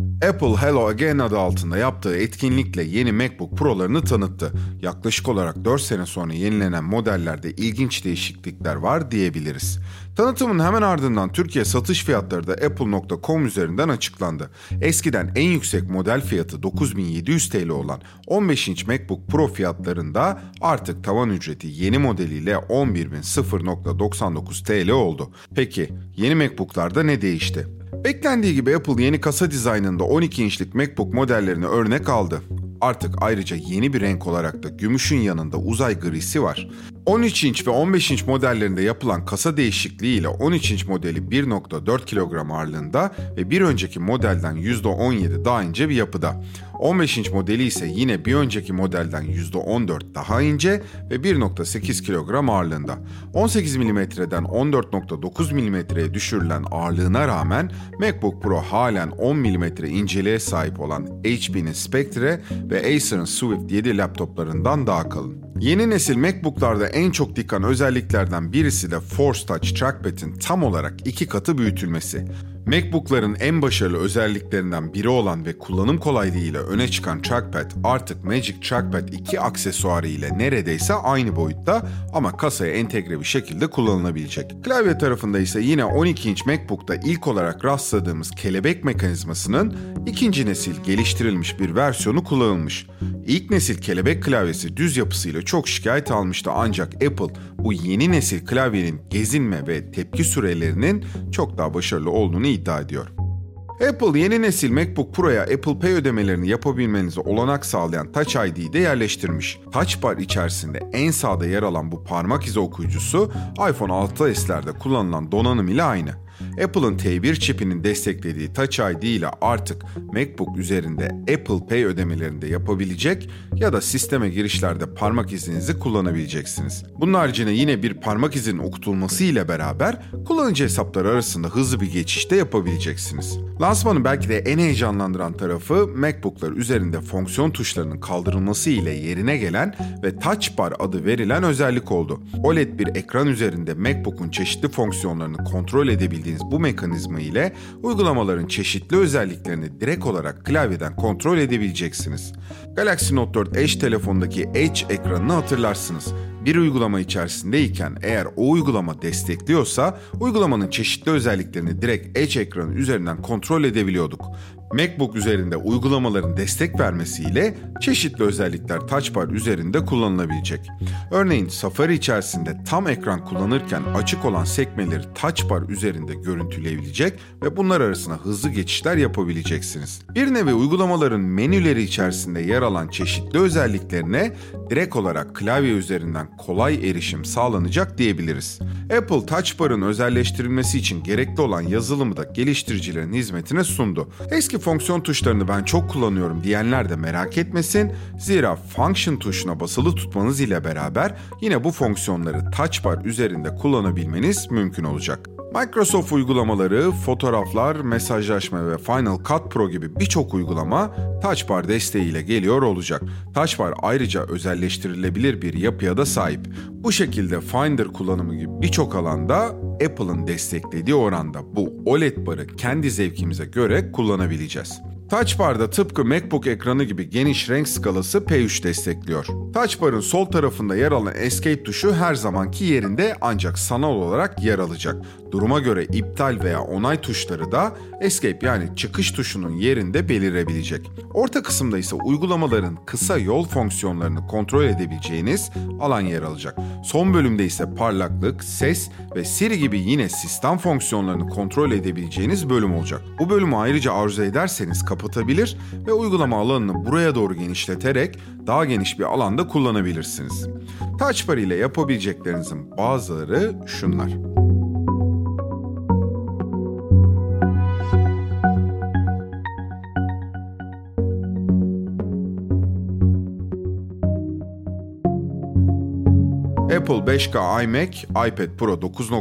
Apple Hello Again adı altında yaptığı etkinlikle yeni MacBook Pro'larını tanıttı. Yaklaşık olarak 4 sene sonra yenilenen modellerde ilginç değişiklikler var diyebiliriz. Tanıtımın hemen ardından Türkiye satış fiyatları da Apple.com üzerinden açıklandı. Eskiden en yüksek model fiyatı 9700 TL olan 15 inç MacBook Pro fiyatlarında artık tavan ücreti yeni modeliyle 11.099 TL oldu. Peki yeni MacBook'larda ne değişti? Beklendiği gibi Apple yeni kasa dizaynında 12 inçlik MacBook modellerini örnek aldı. Artık ayrıca yeni bir renk olarak da gümüşün yanında uzay grisi var. 13 inç ve 15 inç modellerinde yapılan kasa değişikliğiyle 13 inç modeli 1.4 kilogram ağırlığında ve bir önceki modelden %17 daha ince bir yapıda. 15 inç modeli ise yine bir önceki modelden %14 daha ince ve 1.8 kilogram ağırlığında. 18 mm'den 14.9 mm'ye düşürülen ağırlığına rağmen MacBook Pro halen 10 mm inceliğe sahip olan HP'nin Spectre ve Acer'ın Swift 7 laptoplarından daha kalın. Yeni nesil MacBook'larda en çok dikkat özelliklerden birisi de Force Touch Trackpad'in tam olarak 2 katı büyütülmesi. MacBook'ların en başarılı özelliklerinden biri olan ve kullanım kolaylığıyla öne çıkan Trackpad artık Magic Trackpad 2 aksesuarı ile neredeyse aynı boyutta ama kasaya entegre bir şekilde kullanılabilecek. Klavye tarafında ise yine 12 inç MacBook'ta ilk olarak rastladığımız kelebek mekanizmasının ikinci nesil geliştirilmiş bir versiyonu kullanılmış. İlk nesil kelebek klavyesi düz yapısıyla çok şikayet almıştı ancak Apple bu yeni nesil klavyenin gezinme ve tepki sürelerinin çok daha başarılı olduğunu iddia ediyor. Apple yeni nesil MacBook Pro'ya Apple Pay ödemelerini yapabilmenize olanak sağlayan Touch ID'yi de yerleştirmiş. Touch Bar içerisinde en sağda yer alan bu parmak izi okuyucusu iPhone 6s'lerde kullanılan donanım ile aynı. Apple'ın T1 çipinin desteklediği Touch ID ile artık MacBook üzerinde Apple Pay ödemelerinde yapabilecek ya da sisteme girişlerde parmak izinizi kullanabileceksiniz. Bunun haricinde yine bir parmak izinin okutulması ile beraber kullanıcı hesapları arasında hızlı bir geçiş de yapabileceksiniz. Lansmanın belki de en heyecanlandıran tarafı MacBook'lar üzerinde fonksiyon tuşlarının kaldırılması ile yerine gelen ve Touch Bar adı verilen özellik oldu. OLED bir ekran üzerinde MacBook'un çeşitli fonksiyonlarını kontrol edebildiğiniz bu mekanizma ile uygulamaların çeşitli özelliklerini direkt olarak klavyeden kontrol edebileceksiniz. Galaxy Note 4 Edge telefondaki Edge ekranını hatırlarsınız. Bir uygulama içerisindeyken eğer o uygulama destekliyorsa uygulamanın çeşitli özelliklerini direkt Edge ekranı üzerinden kontrol edebiliyorduk. MacBook üzerinde uygulamaların destek vermesiyle çeşitli özellikler Touch Bar üzerinde kullanılabilecek. Örneğin Safari içerisinde tam ekran kullanırken açık olan sekmeleri Touch Bar üzerinde görüntüleyebilecek ve bunlar arasında hızlı geçişler yapabileceksiniz. Bir nevi uygulamaların menüleri içerisinde yer alan çeşitli özelliklerine direkt olarak klavye üzerinden kolay erişim sağlanacak diyebiliriz. Apple Touch Bar'ın özelleştirilmesi için gerekli olan yazılımı da geliştiricilerin hizmetine sundu. Eski fonksiyon tuşlarını ben çok kullanıyorum diyenler de merak etmesin. Zira Function tuşuna basılı tutmanız ile beraber yine bu fonksiyonları Touch Bar üzerinde kullanabilmeniz mümkün olacak. Microsoft uygulamaları, fotoğraflar, mesajlaşma ve Final Cut Pro gibi birçok uygulama Touch Bar desteğiyle geliyor olacak. Touch Bar ayrıca özelleştirilebilir bir yapıya da sahip. Bu şekilde Finder kullanımı gibi birçok alanda Apple'ın desteklediği oranda bu OLED barı kendi zevkimize göre kullanabileceğiz. Touch Bar'da tıpkı MacBook ekranı gibi geniş renk skalası P3 destekliyor. Touch Bar'ın sol tarafında yer alan Escape tuşu her zamanki yerinde ancak sanal olarak yer alacak. Duruma göre iptal veya onay tuşları da Escape yani çıkış tuşunun yerinde belirebilecek. Orta kısımda ise uygulamaların kısa yol fonksiyonlarını kontrol edebileceğiniz alan yer alacak. Son bölümde ise parlaklık, ses ve Siri gibi yine sistem fonksiyonlarını kontrol edebileceğiniz bölüm olacak. Bu bölümü ayrıca arzu ederseniz kapatabilir ve uygulama alanını buraya doğru genişleterek daha geniş bir alanda kullanabilirsiniz. Touch Bar ile yapabileceklerinizin bazıları şunlar. Apple 5K iMac, iPad Pro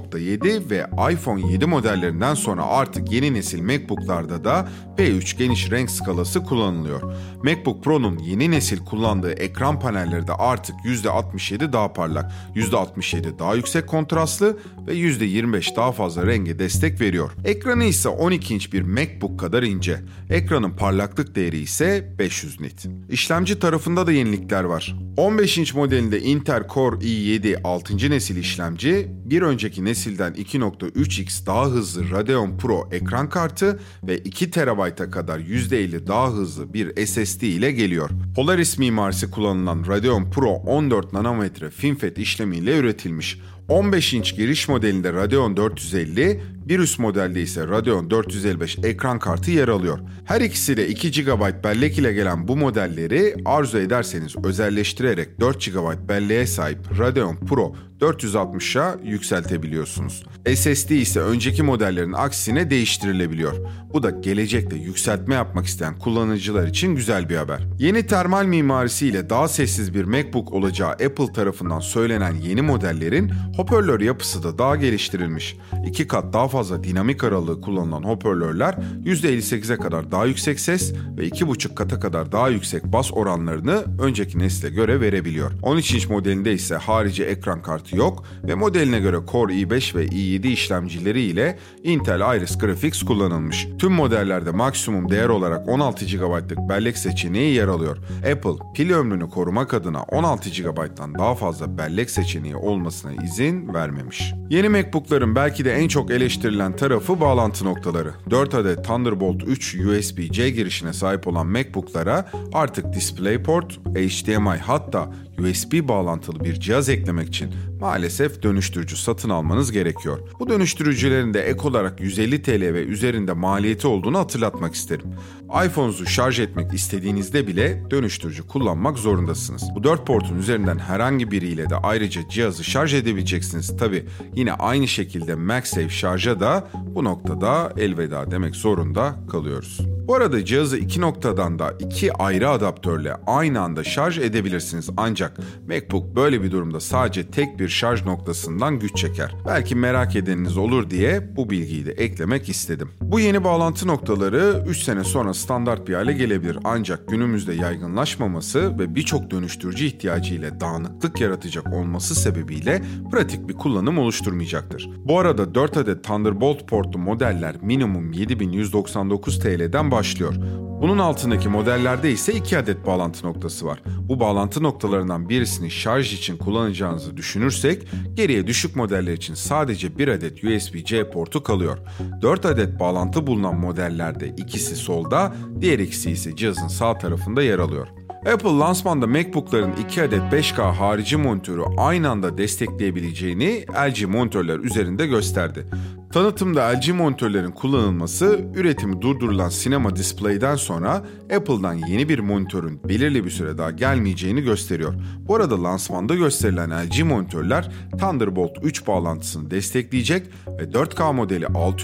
9.7 ve iPhone 7 modellerinden sonra artık yeni nesil MacBook'larda da P3 geniş renk skalası kullanılıyor. MacBook Pro'nun yeni nesil kullandığı ekran panelleri de artık %67 daha parlak, %67 daha yüksek kontrastlı ve %25 daha fazla renge destek veriyor. Ekranı ise 12 inç bir MacBook kadar ince. Ekranın parlaklık değeri ise 500 nit. İşlemci tarafında da yenilikler var. 15 inç modelinde Intel Core i7 6. nesil işlemci, bir önceki nesilden 2.3x daha hızlı Radeon Pro ekran kartı ve 2 TB'a kadar %50 daha hızlı bir SSD ile geliyor. Polaris mimarisi kullanılan Radeon Pro 14 nanometre FinFET işlemiyle üretilmiş. 15 inç giriş modelinde Radeon 450, bir üst modelde ise Radeon 455 ekran kartı yer alıyor. Her ikisi de 2 GB bellek ile gelen bu modelleri arzu ederseniz özelleştirerek 4 GB belleğe sahip Radeon Pro 460'a yükseltebiliyorsunuz. SSD ise önceki modellerin aksine değiştirilebiliyor. Bu da gelecekte yükseltme yapmak isteyen kullanıcılar için güzel bir haber. Yeni termal mimarisiyle daha sessiz bir MacBook olacağı Apple tarafından söylenen yeni modellerin hoparlör yapısı da daha geliştirilmiş. 2 kat daha fazla dinamik aralığı kullanılan hoparlörler %58'e kadar daha yüksek ses ve 2,5 kata kadar daha yüksek bas oranlarını önceki nesle göre verebiliyor. 13 inç modelinde ise harici ekran kartı yok ve modeline göre Core i5 ve i7 işlemcileri ile Intel Iris Graphics kullanılmış. Tüm modellerde maksimum değer olarak 16 GB'lık bellek seçeneği yer alıyor. Apple, pil ömrünü korumak adına 16 GB'dan daha fazla bellek seçeneği olmasına izin vermemiş. Yeni MacBook'ların belki de en çok eleştirilen tarafı bağlantı noktaları. 4 adet Thunderbolt 3 USB-C girişine sahip olan MacBook'lara artık DisplayPort, HDMI hatta USB bağlantılı bir cihaz eklemek için maalesef dönüştürücü satın almanız gerekiyor. Bu dönüştürücülerin de ek olarak 150 TL ve üzerinde maliyeti olduğunu hatırlatmak isterim. iPhone'unuzu şarj etmek istediğinizde bile dönüştürücü kullanmak zorundasınız. Bu 4 portun üzerinden herhangi biriyle de ayrıca cihazı şarj edebileceksiniz. Tabi yine aynı şekilde MagSafe şarja da bu noktada elveda demek zorunda kalıyoruz. Bu arada cihazı 2 noktadan da 2 ayrı adaptörle aynı anda şarj edebilirsiniz, ancak MacBook böyle bir durumda sadece tek bir şarj noktasından güç çeker. Belki merak edeniniz olur diye bu bilgiyi de eklemek istedim. Bu yeni bağlantı noktaları 3 sene sonra standart bir hale gelebilir, ancak günümüzde yaygınlaşmaması ve birçok dönüştürücü ihtiyacı ile dağınıklık yaratacak olması sebebiyle pratik bir kullanım oluşturmayacaktır. Bu arada 4 adet Thunderbolt portlu modeller minimum 7.199 TL'den başlıyor. Bunun altındaki modellerde ise 2 adet bağlantı noktası var. Bu bağlantı noktalarından birisini şarj için kullanacağınızı düşünürsek, geriye düşük modeller için sadece 1 adet USB-C portu kalıyor. 4 adet bağlantı bulunan modellerde ikisi solda, diğer ikisi ise cihazın sağ tarafında yer alıyor. Apple lansmanda MacBook'ların 2 adet 5K harici monitörü aynı anda destekleyebileceğini LG monitörler üzerinde gösterdi. Tanıtımda LG monitörlerin kullanılması, üretimi durdurulan Cinema Display'den sonra Apple'dan yeni bir monitörün belirli bir süre daha gelmeyeceğini gösteriyor. Bu arada lansmanda gösterilen LG monitörler Thunderbolt 3 bağlantısını destekleyecek ve 4K modeli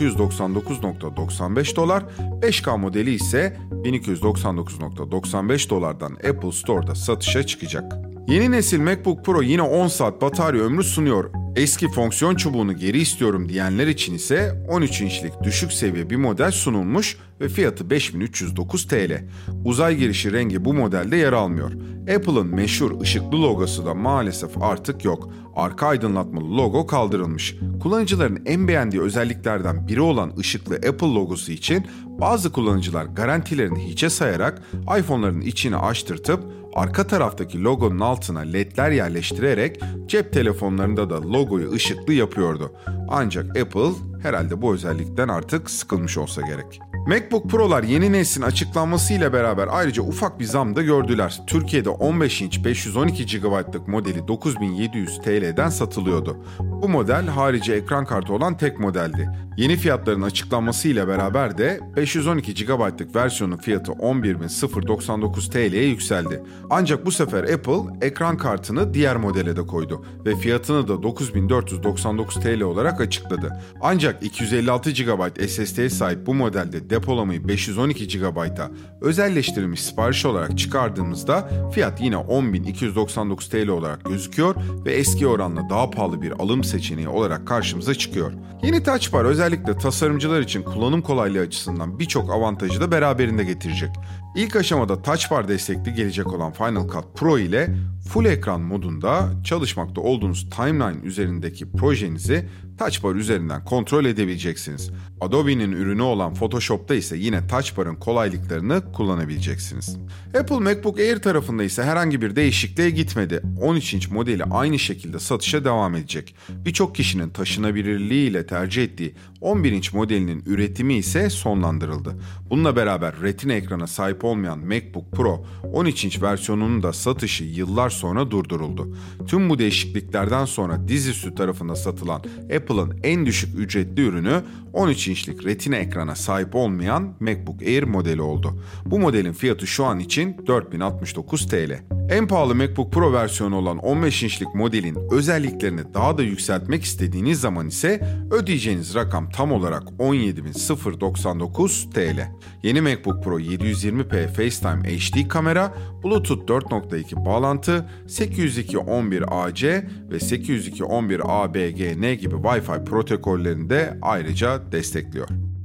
$699.95, 5K modeli ise $1299.95'dan Apple Store'da satışa çıkacak. Yeni nesil MacBook Pro yine 10 saat batarya ömrü sunuyor. Eski fonksiyon çubuğunu geri istiyorum diyenler için ise 13 inçlik düşük seviye bir model sunulmuş ve fiyatı 5.309 TL. Uzay girişi rengi bu modelde yer almıyor. Apple'ın meşhur ışıklı logosu da maalesef artık yok. Arka aydınlatmalı logo kaldırılmış. Kullanıcıların en beğendiği özelliklerden biri olan ışıklı Apple logosu için bazı kullanıcılar garantilerini hiçe sayarak iPhone'ların içini açtırtıp arka taraftaki logonun altına ledler yerleştirerek cep telefonlarında da logoyu ışıklı yapıyordu. Ancak Apple herhalde bu özellikten artık sıkılmış olsa gerek. MacBook Pro'lar yeni neslin açıklanmasıyla beraber ayrıca ufak bir zam da gördüler. Türkiye'de 15 inç 512 GB'lık modeli 9.700 TL'den satılıyordu. Bu model harici ekran kartı olan tek modeldi. Yeni fiyatların açıklanmasıyla beraber de 512 GB'lık versiyonun fiyatı 11.099 TL'ye yükseldi. Ancak bu sefer Apple ekran kartını diğer modele de koydu ve fiyatını da 9.499 TL olarak açıkladı. Ancak 256 GB SSD'ye sahip bu modelde depolamayı 512 GB'a özelleştirilmiş sipariş olarak çıkardığımızda fiyat yine 10.299 TL olarak gözüküyor ve eski oranla daha pahalı bir alım seçeneği olarak karşımıza çıkıyor. Yeni Touch Bar özellikle tasarımcılar için kullanım kolaylığı açısından birçok avantajı da beraberinde getirecek. İlk aşamada Touch Bar destekli gelecek olan Final Cut Pro ile full ekran modunda çalışmakta olduğunuz timeline üzerindeki projenizi Touch Bar üzerinden kontrol edebileceksiniz. Adobe'nin ürünü olan Photoshop'ta ise yine Touch Bar'ın kolaylıklarını kullanabileceksiniz. Apple MacBook Air tarafında ise herhangi bir değişikliğe gitmedi. 13 inç modeli aynı şekilde satışa devam edecek. Birçok kişinin taşınabilirliği ile tercih ettiği 11 inç modelinin üretimi ise sonlandırıldı. Bununla beraber Retina ekrana sahip olmayan MacBook Pro 13 inç versiyonunun da satışı yıllar sonra durduruldu. Tüm bu değişikliklerden sonra dizüstü tarafında satılan Apple'ın en düşük ücretli ürünü 13 inçlik Retina ekrana sahip olmayan MacBook Air modeli oldu. Bu modelin fiyatı şu an için 4069 TL. En pahalı MacBook Pro versiyonu olan 15 inçlik modelin özelliklerini daha da yükseltmek istediğiniz zaman ise ödeyeceğiniz rakam tam olarak 17.099 TL. Yeni MacBook Pro 720p FaceTime HD kamera, Bluetooth 4.2 bağlantı, 802.11ac ve 802.11abgn gibi Wi-Fi protokollerini de ayrıca destekliyor.